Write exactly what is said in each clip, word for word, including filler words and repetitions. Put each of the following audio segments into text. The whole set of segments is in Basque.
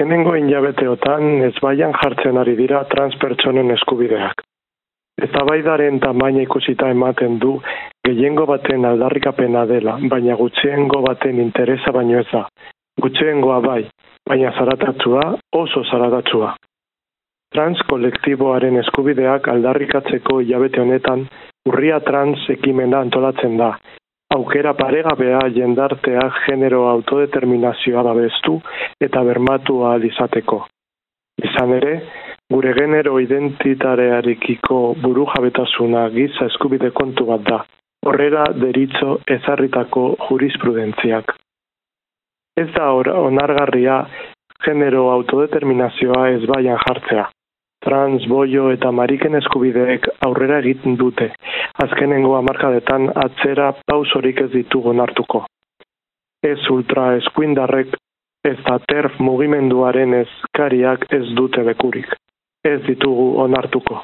Azkenengo hilabeteotan ezbaian jartzen ari dira transpertsonen eskubideak. Eztabaidaren tamaina ikusita ematen du gehiengo baten aldarrikapena dela, baina gutxiengo baten interesa baino ez da. Gutxiengoa bai, baina zaratatsua, oso zaratatsua. Trans kolektiboaren eskubideak aldarrikatzeko hilabete honetan urria trans ekimena antolatzen da. Aukera paregabea jendarteak genero autodeterminazioa babestu eta bermatu ahal izateko. Izan ere, gure genero identitatearekiko burujabetasuna giza eskubide kontu bat da. Horrela deritzo ezarritako jurisprudentziak. Ez da onargarria genero autodeterminazioa ezbaian jartzea. Trans, boio eta mariken eskubideek aurrera egiten dute. Azkenengo hamarkadetan atzera pausorik ez ditugu onartuko. Ez ultra eskuindarrek ez da terf mugimenduaren eskariak ez dute bekurik. Ez ditugu onartuko.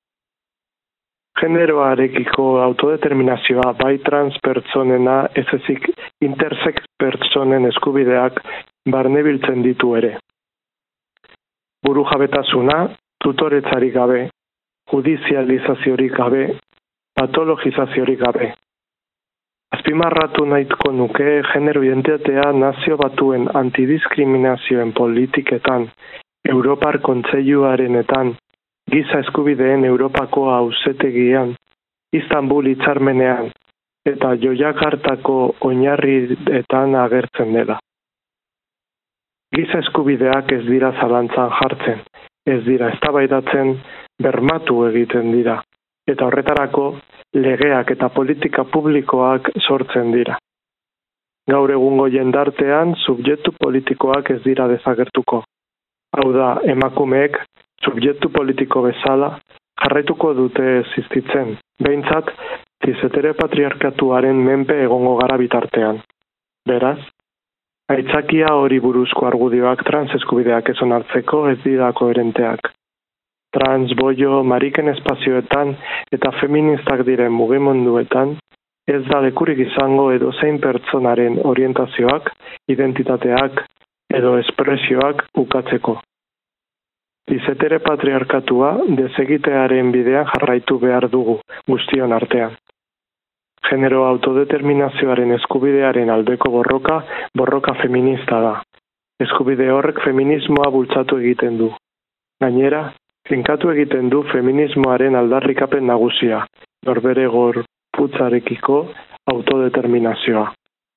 Generoarekiko autodeterminazioa bai trans pertsonena ez ezik intersex pertsonen eskubideak barnebiltzen ditu ere. Burujabetasuna, tutoretzarik gabe, judizializaziorik gabe, patologizaziorik gabe. Azpimarratu nahiko nuke genero identitatea nazio batuen antidiskriminazioen politiketan, Europar Kontseiluarenetan, giza eskubideen Europako auzetegian, Istanbul hitzarmenean eta Jojakartako oinarrietan agertzen dela. Giza eskubideak ez dira zalantzan jartzen, ez dira eztabaidatzen, bermatu egiten dira, eta horretarako legeak eta politika publikoak sortzen dira. Gaur egungo jendartean subjektu politikoak ez dira desagertuko. Hau da, emakumeek subjektu politiko bezala jarraituko dute existitzen, behintzat zizetere patriarkatuaren menpe egongo gara bitartean. Beraz, aitzakia hori buruzko argudioak trans eskubideak ez onartzeko ez dira koherenteak. Trans, boio, mariken espazioetan eta feministak diren mugimenduetan ez da lekurik izango edozein pertsonaren orientazioak, identitateak edo espresioak ukatzeko. Zizetere patriarkatua desegitearen bidean jarraitu behar dugu guztion artean. Genero autodeterminazioaren eskubidearen aldeko borroka, borroka feminista da. Eskubide horrek feminismoa bultzatu egiten du. Gainera, finkatu egiten du feminismoaren aldarrikapen nagusia, norbere gorputzarekiko autodeterminazioa.